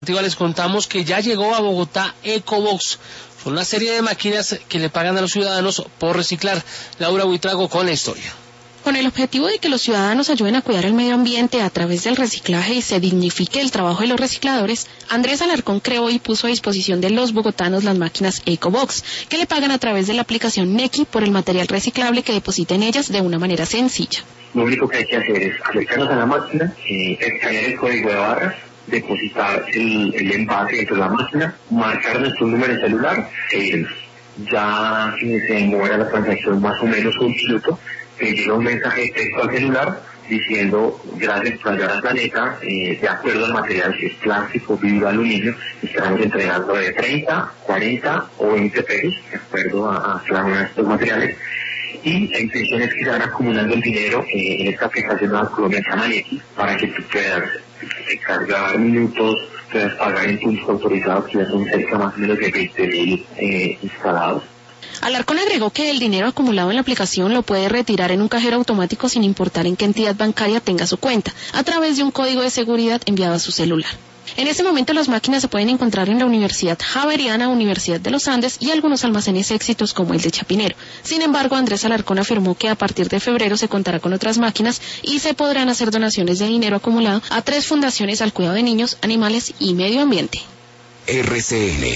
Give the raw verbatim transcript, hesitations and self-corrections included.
informativa les contamos que ya llegó a Bogotá Ecobox. Son una serie de máquinas que le pagan a los ciudadanos por reciclar. Laura Buitrago con la historia. Con el objetivo de que los ciudadanos ayuden a cuidar el medio ambiente a través del reciclaje y se dignifique el trabajo de los recicladores, Andrés Alarcón creó y puso a disposición de los bogotanos las máquinas Ecobox, que le pagan a través de la aplicación Nequi por el material reciclable que deposita en ellas de una manera sencilla. Lo único que hay que hacer es acercarnos a la máquina, eh, escanear el código de barras, depositar el, el envase dentro de la máquina, marcar nuestro número de celular, eh, ya eh, se demora la transacción más o menos un minuto, te llega un mensaje de texto al celular diciendo gracias por ayudar al planeta, eh, de acuerdo al material, si es plástico, vidrio, aluminio, estaremos entregando de treinta, cuarenta o veinte pesos, de acuerdo a, a cada uno de estos materiales. Y la intención es que se van acumulando el dinero eh, en esta aplicación de la Colombia X para que tú puedas recargar minutos, puedas pagar en puntos autorizados, que ya son cerca más o menos de veinte mil eh, instalados. Alarcón agregó que el dinero acumulado en la aplicación lo puede retirar en un cajero automático sin importar en qué entidad bancaria tenga su cuenta, a través de un código de seguridad enviado a su celular. En ese momento las máquinas se pueden encontrar en la Universidad Javeriana, Universidad de los Andes y algunos almacenes éxitos como el de Chapinero. Sin embargo, Andrés Alarcón afirmó que a partir de febrero se contará con otras máquinas y se podrán hacer donaciones de dinero acumulado a tres fundaciones al cuidado de niños, animales y medio ambiente. R C N